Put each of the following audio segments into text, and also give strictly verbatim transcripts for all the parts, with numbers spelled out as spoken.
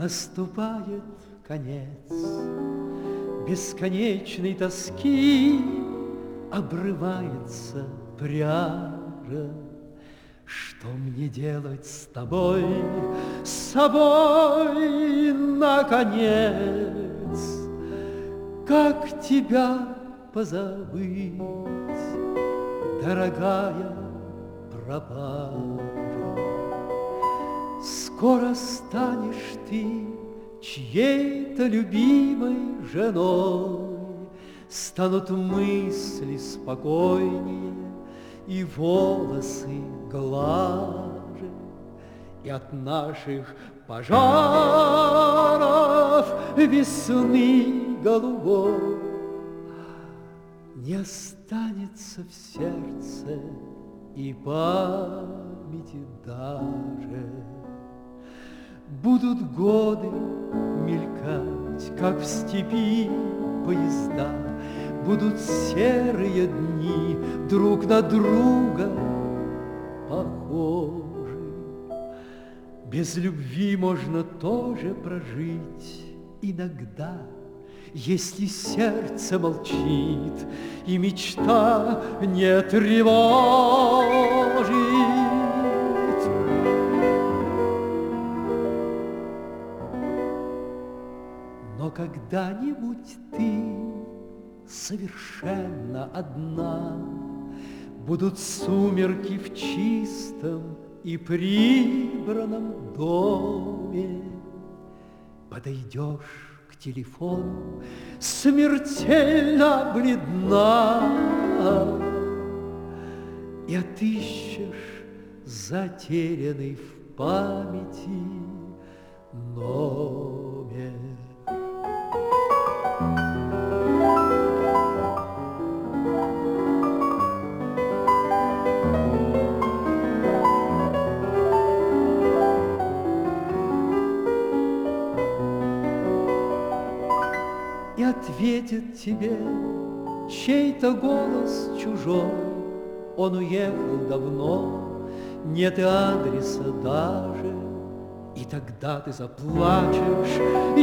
Наступает конец бесконечной тоски, обрывается пряжа. Что мне делать с тобой, с собой, наконец? Как тебя позабыть, дорогая пропажа? Скоро станешь ты чьей-то любимой женой, станут мысли спокойнее и волосы глаже, и от наших пожаров весны голубой не останется в сердце и памяти даже. Будут годы мелькать, как в степи поезда, будут серые дни друг на друга похожи. Без любви можно тоже прожить иногда, если сердце молчит и мечта не тревожит. Но когда-нибудь ты совершенно одна, будут сумерки в чистом и прибранном доме, подойдешь к телефону, смертельно бледна, и отыщешь затерянный в памяти номер. И ответит тебе чей-то голос чужой, он уехал давно, нет и адреса даже, и тогда ты заплачешь,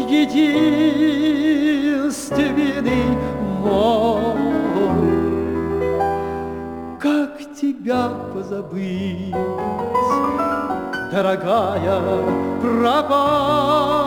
единственный мой. Как тебя позабыть, дорогая пропажа?